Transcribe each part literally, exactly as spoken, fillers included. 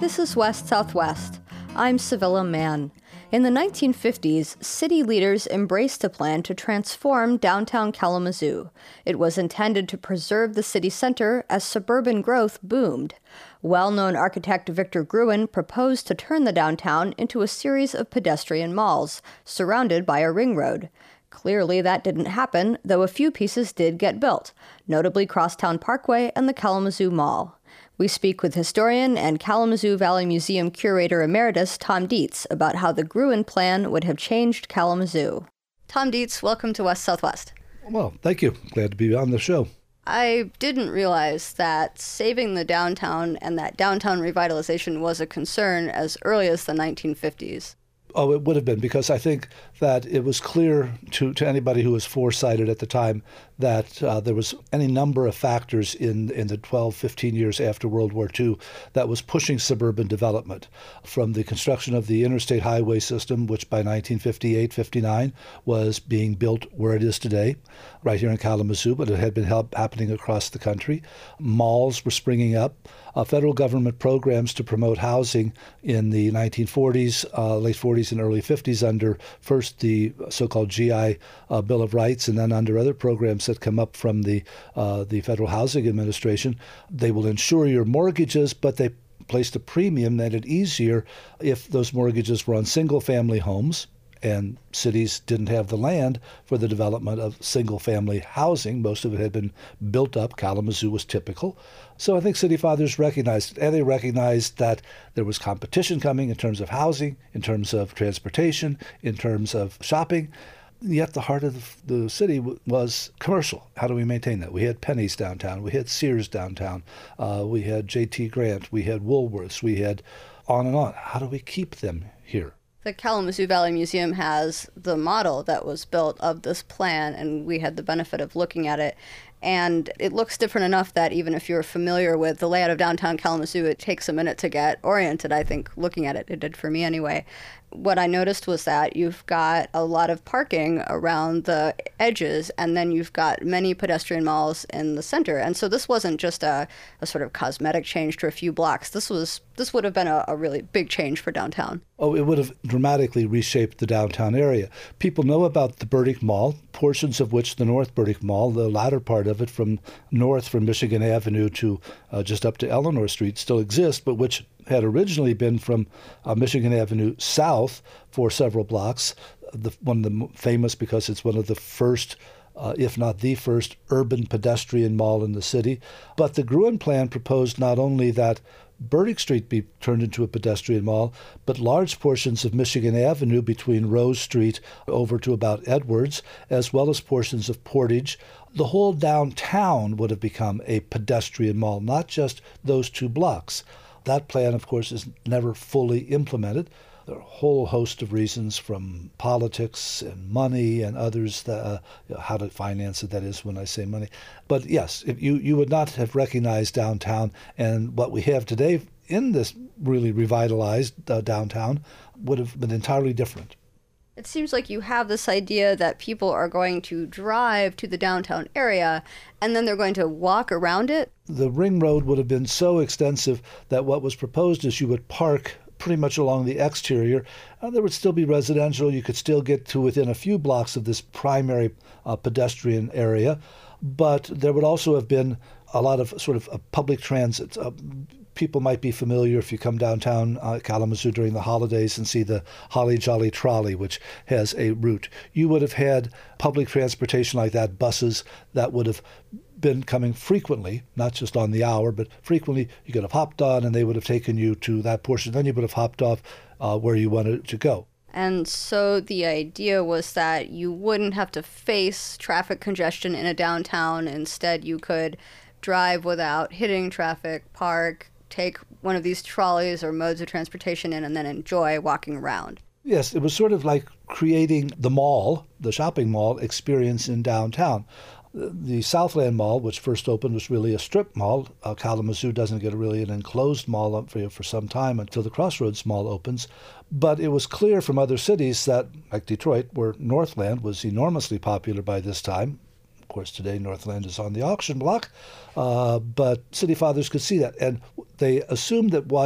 This is West Southwest. I'm Civilla Mann. In the nineteen fifties, city leaders embraced a plan to transform downtown Kalamazoo. It was intended to preserve the city center as suburban growth boomed. Well-known architect Victor Gruen proposed to turn the downtown into a series of pedestrian malls, surrounded by a ring road. Clearly that didn't happen, though a few pieces did get built, notably Crosstown Parkway and the Kalamazoo Mall. We speak with historian and Kalamazoo Valley Museum curator emeritus Tom Dietz about how the Gruen plan would have changed Kalamazoo. Tom Dietz, welcome to West Southwest. Well, thank you. Glad to be on the show. I didn't realize that saving the downtown and that downtown revitalization was a concern as early as the nineteen fifties. Oh, it would have been, because I think that it was clear to, to anybody who was foresighted at the time that uh, there was any number of factors in, in the twelve, fifteen years after World War Two that was pushing suburban development. From the construction of the interstate highway system, which by nineteen fifty-eight, fifty-nine was being built where it is today, right here in Kalamazoo, but it had been help, happening across the country. Malls were springing up. Uh, federal government programs to promote housing in the nineteen forties, uh, late forties and early fifties under first the so-called G I uh, Bill of Rights, and then under other programs that come up from the uh, the Federal Housing Administration. They will insure your mortgages, but they placed a premium, made it easier if those mortgages were on single-family homes, and cities didn't have the land for the development of single-family housing. Most of it had been built up. Kalamazoo was typical. So I think city fathers recognized it, and they recognized that there was competition coming in terms of housing, in terms of transportation, in terms of shopping. Yet the heart of the city was commercial. How do we maintain that? We had Penny's downtown. We had Sears downtown. Uh, we had J T Grant. We had Woolworths. We had on and on. How do we keep them here? The Kalamazoo Valley Museum has the model that was built of this plan, and we had the benefit of looking at it. And it looks different enough that even if you're familiar with the layout of downtown Kalamazoo, it takes a minute to get oriented, I think, looking at it. It did for me anyway. What I noticed was that you've got a lot of parking around the edges, and then you've got many pedestrian malls in the center. And so this wasn't just a, a sort of cosmetic change to a few blocks. This was this would have been a, a really big change for downtown. Oh, it would have dramatically reshaped the downtown area. People know about the Burdick Mall, portions of which the North Burdick Mall, the latter part of it from north from Michigan Avenue to uh, just up to Eleanor Street, still exists, but which had originally been from uh, Michigan Avenue south for several blocks. The, one of the famous because it's one of the first, uh, if not the first, urban pedestrian mall in the city. But the Gruen plan proposed not only that Burdick Street be turned into a pedestrian mall, but large portions of Michigan Avenue between Rose Street over to about Edwards, as well as portions of Portage. The whole downtown would have become a pedestrian mall, not just those two blocks. That plan, of course, is never fully implemented. There are a whole host of reasons, from politics and money and others, that, uh, you know, how to finance it, that is, when I say money. But yes, if you, you would not have recognized downtown, and what we have today in this really revitalized uh, downtown would have been entirely different. It seems like you have this idea that people are going to drive to the downtown area and then they're going to walk around it. The ring road would have been so extensive that what was proposed is you would park pretty much along the exterior. Uh, there would still be residential. You could still get to within a few blocks of this primary uh, pedestrian area. But there would also have been a lot of sort of uh, public transit. Uh, People might be familiar if you come downtown uh, Kalamazoo during the holidays and see the Holly Jolly Trolley, which has a route. You would have had public transportation like that, buses that would have been coming frequently, not just on the hour, but frequently. You could have hopped on and they would have taken you to that portion. Then you would have hopped off uh, where you wanted to go. And so the idea was that you wouldn't have to face traffic congestion in a downtown. Instead, you could drive without hitting traffic, park, take one of these trolleys or modes of transportation in, and then enjoy walking around. Yes, it was sort of like creating the mall, the shopping mall experience in downtown. The Southland Mall, which first opened, was really a strip mall. Uh, Kalamazoo doesn't get really an enclosed mall up for, for some time until the Crossroads Mall opens. But it was clear from other cities that, like Detroit, where Northland was enormously popular by this time. Of course, today Northland is on the auction block. Uh, but city fathers could see that. And they assumed that what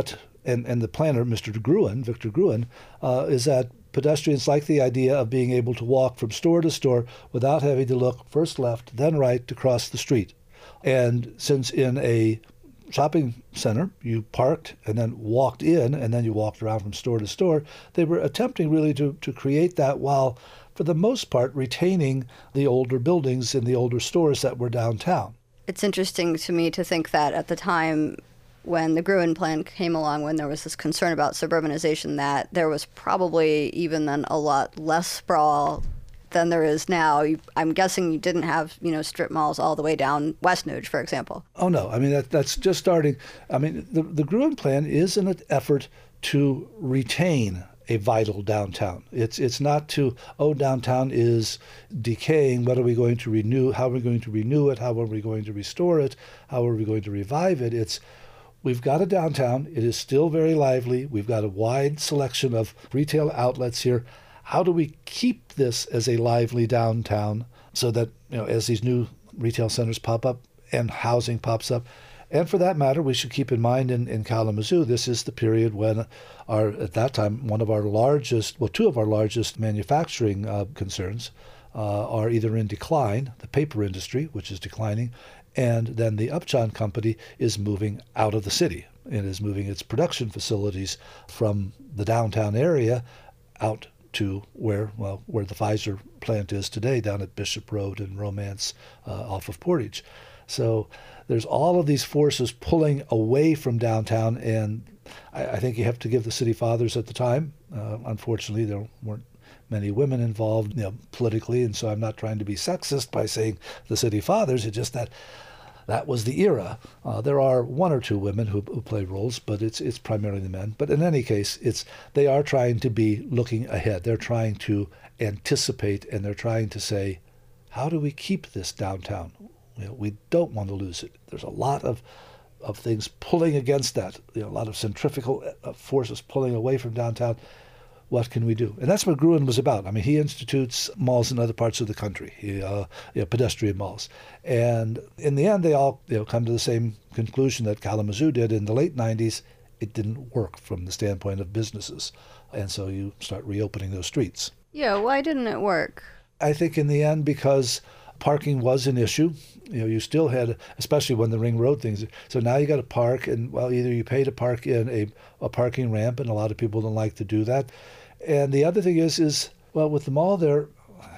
and, and the planner, Mister Gruen, Victor Gruen, uh, is that pedestrians like the idea of being able to walk from store to store without having to look first left, then right to cross the street. And since in a shopping center you parked and then walked in and then you walked around from store to store, they were attempting really to, to create that while, for the most part, retaining the older buildings and the older stores that were downtown. It's interesting to me to think that at the time when the Gruen plan came along, when there was this concern about suburbanization, that there was probably even then a lot less sprawl than there is now. You, I'm guessing you didn't have, you know, strip malls all the way down West Newge, for example. Oh, no. I mean, that, that's just starting. I mean, the, the Gruen plan is an effort to retain a vital downtown. It's it's not to, oh, downtown is decaying. What are we going to renew? How are we going to renew it? How are we going to restore it? How are we going to revive it? It's we've got a downtown. It is still very lively. We've got a wide selection of retail outlets here. How do we keep this as a lively downtown so that, you know, as these new retail centers pop up and housing pops up? And for that matter, we should keep in mind in, in Kalamazoo, this is the period when our, at that time, one of our largest, well, two of our largest manufacturing uh, concerns uh, are either in decline, the paper industry, which is declining, and then the Upjohn Company is moving out of the city. It is moving its production facilities from the downtown area out to where, well, where the Pfizer plant is today, down at Bishop Road and Romance uh, off of Portage. So there's all of these forces pulling away from downtown, and I, I think you have to give the city fathers at the time. Uh, unfortunately, there weren't many women involved, you know, politically, and so I'm not trying to be sexist by saying the city fathers. It's just that that was the era. Uh, there are one or two women who, who play roles, but it's it's primarily the men. But in any case, it's they are trying to be looking ahead. They're trying to anticipate, and they're trying to say, how do we keep this downtown? You know, we don't want to lose it. There's a lot of of things pulling against that. You know, a lot of centrifugal forces pulling away from downtown. What can we do? And that's what Gruen was about. I mean, he institutes malls in other parts of the country, he, uh, you know, pedestrian malls. And in the end, they all, you know, come to the same conclusion that Kalamazoo did in the late nineties. It didn't work from the standpoint of businesses. And so you start reopening those streets. Yeah, why didn't it work? I think in the end, because parking was an issue. You know, you still had, especially when the ring road things. So now you got to park, and well, either you pay to park in a, a parking ramp, and a lot of people don't like to do that. And the other thing is, is well, with the mall there,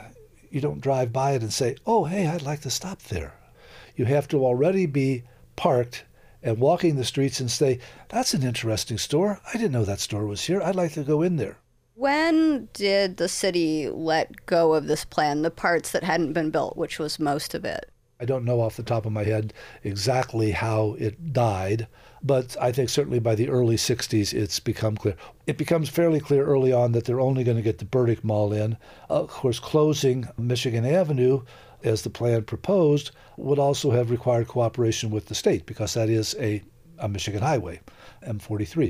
you don't drive by it and say, oh, hey, I'd like to stop there. You have to already be parked and walking the streets and say, that's an interesting store. I didn't know that store was here. I'd like to go in there. When did the city let go of this plan, the parts that hadn't been built, which was most of it? I don't know off the top of my head exactly how it died, but I think certainly by the early sixties it's become clear. It becomes fairly clear early on that they're only going to get the Burdick Mall in. Of course, closing Michigan Avenue, as the plan proposed, would also have required cooperation with the state, because that is a, a Michigan highway, M forty-three.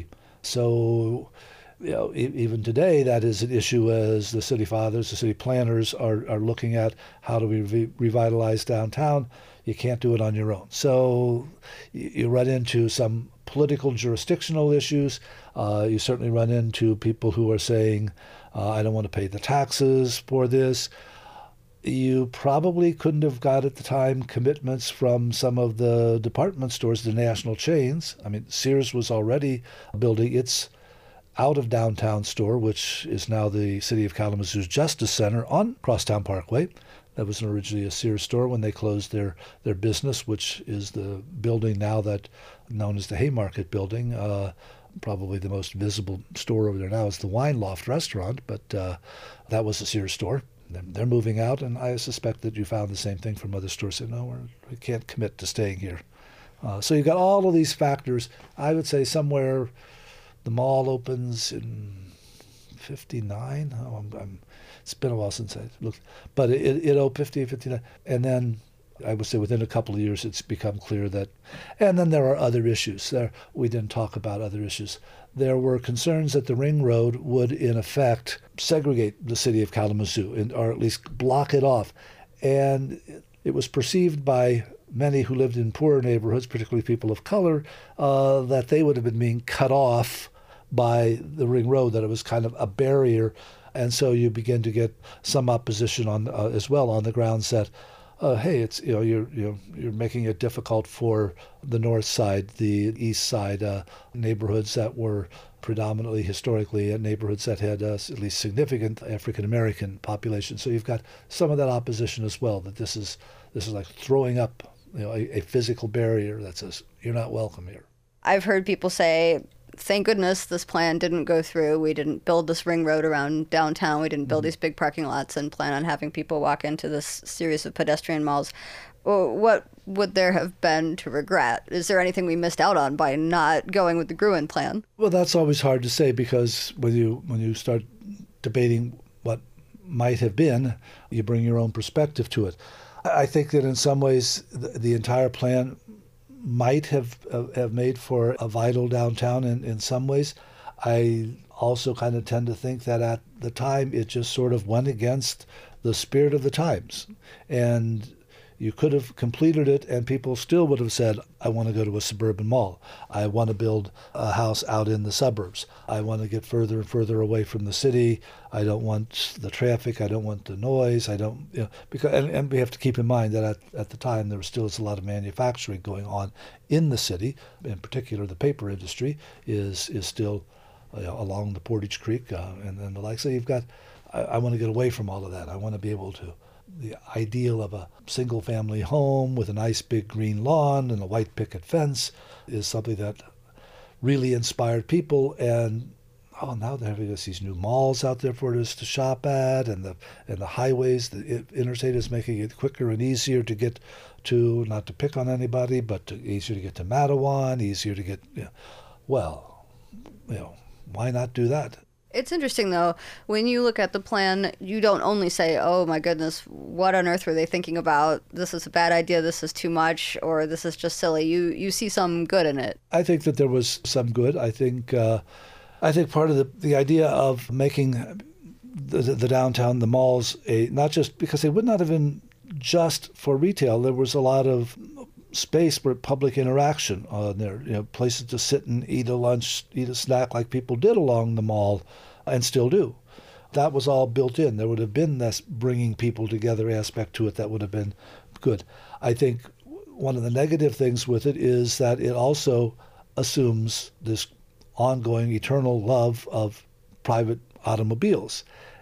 So, you know, e- even today, that is an issue as the city fathers, the city planners are, are looking at how do we re- revitalize downtown. You can't do it on your own. So you, you run into some political jurisdictional issues. Uh, you certainly run into people who are saying, uh, I don't want to pay the taxes for this. You probably couldn't have got at the time commitments from some of the department stores, the national chains. I mean, Sears was already building its out of downtown store, which is now the City of Kalamazoo's Justice Center on Crosstown Parkway. That was originally a Sears store when they closed their, their business, which is the building now that known as the Haymarket Building. Uh, probably the most visible store over there now is the Wine Loft restaurant, but uh, that was a Sears store. They're moving out, and I suspect that you found the same thing from other stores. Saying, no, we're, we can't commit to staying here. Uh, so you've got all of these factors. I would say somewhere the mall opens in fifty-nine. Oh, I'm, I'm, it's been a while since I looked. But it, it opened fifty, fifty-nine. And then I would say within a couple of years it's become clear that, and then there are other issues. There, we didn't talk about other issues. There were concerns that the ring road would, in effect, segregate the city of Kalamazoo, and, or at least block it off. And it was perceived by many who lived in poorer neighborhoods, particularly people of color, uh, that they would have been being cut off by the ring road, that it was kind of a barrier. And so you begin to get some opposition on uh, as well on the grounds that, uh, hey, it's you know you're you're you're making it difficult for the north side, the east side uh, neighborhoods that were predominantly historically uh, neighborhoods that had uh, at least significant African American population. So you've got some of that opposition as well. That this is this is like throwing up you know a, a physical barrier that says you're not welcome here. I've heard people say, thank goodness this plan didn't go through. We didn't build this ring road around downtown. We didn't build mm-hmm. these big parking lots and plan on having people walk into this series of pedestrian malls. Well, what would there have been to regret? Is there anything we missed out on by not going with the Gruen plan? Well, that's always hard to say, because when you when you start debating what might have been, you bring your own perspective to it. I think that in some ways the, the entire plan might have uh, have made for a vital downtown in, in some ways. I also kind of tend to think that at the time it just sort of went against the spirit of the times. And you could have completed it and people still would have said, I want to go to a suburban mall. I want to build a house out in the suburbs. I want to get further and further away from the city. I don't want the traffic. I don't want the noise. I don't, you know, because, and, and we have to keep in mind that at, at the time there was still a lot of manufacturing going on in the city. In particular, the paper industry is is still you know, along the Portage Creek uh, and, and the like. So you've got, I, I want to get away from all of that. I want to be able to, the ideal of a single-family home with a nice big green lawn and a white picket fence is something that really inspired people. And oh, now they're having us these new malls out there for us to shop at, and the and the highways, the interstate is making it quicker and easier to get to, not to pick on anybody, but to, easier to get to Matawan, easier to get, you know, well, you know, why not do that? It's interesting, though, when you look at the plan, you don't only say, oh, my goodness, what on earth were they thinking about? This is a bad idea, this is too much, or this is just silly. You you see some good in it. I think that there was some good. I think uh, I think part of the, the idea of making the, the, the downtown, the malls, a not just because they would not have been just for retail. There was a lot of space for public interaction on there, you know, places to sit and eat a lunch, eat a snack like people did along the mall and still do. That was all built in. There would have been this bringing people together aspect to it that would have been good. I think one of the negative things with it is that it also assumes this ongoing eternal love of private automobiles.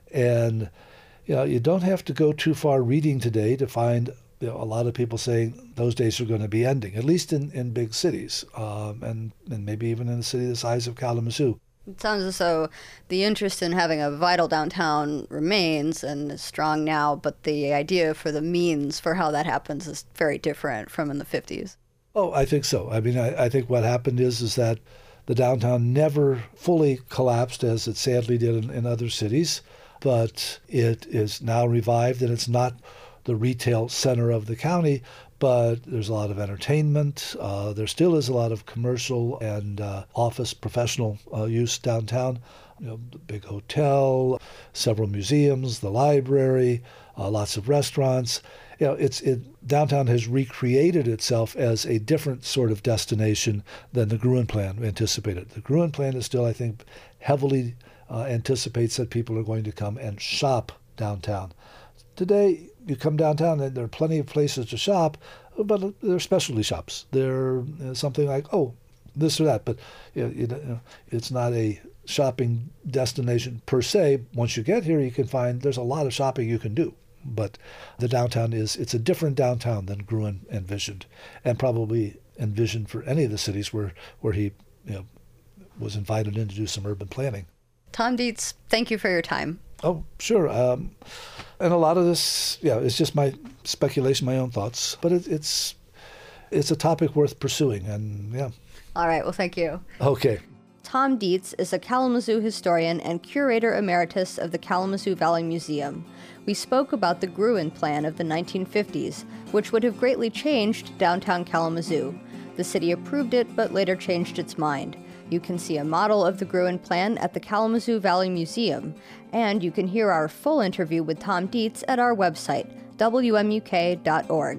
And you know, you don't have to go too far reading today to find you know, a lot of people saying those days are going to be ending, at least in, in big cities, um, and, and maybe even in a city the size of Kalamazoo. It sounds as though the interest in having a vital downtown remains and is strong now, but the idea for the means for how that happens is very different from in the fifties. Oh, I think so. I mean, I, I think what happened is is that the downtown never fully collapsed, as it sadly did in, in other cities, but it is now revived, and it's not the retail center of the county, but there's a lot of entertainment. Uh, there still is a lot of commercial and uh, office professional uh, use downtown. You know, the big hotel, several museums, the library, uh, lots of restaurants. You know, it's it downtown has recreated itself as a different sort of destination than the Gruen plan anticipated. The Gruen plan is still, I think, heavily uh, anticipates that people are going to come and shop downtown. Today, you come downtown and there are plenty of places to shop, but they're specialty shops. They're something like, oh, this or that. But you know, you know, it's not a shopping destination per se. Once you get here, you can find there's a lot of shopping you can do. But the downtown is, it's a different downtown than Gruen envisioned, and probably envisioned for any of the cities where, where he you know, was invited in to do some urban planning. Tom Dietz, thank you for your time. Oh, sure. Um, and a lot of this, yeah, it's just my speculation, my own thoughts. But it, it's it's a topic worth pursuing, and yeah. All right. Well, thank you. Okay. Tom Dietz is a Kalamazoo historian and curator emeritus of the Kalamazoo Valley Museum. We spoke about the Gruen plan of the nineteen fifties, which would have greatly changed downtown Kalamazoo. The city approved it, but later changed its mind. You can see a model of the Gruen plan at the Kalamazoo Valley Museum, and you can hear our full interview with Tom Dietz at our website, W M U K dot org.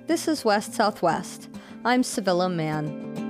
This is West Southwest. I'm Civilla Mann.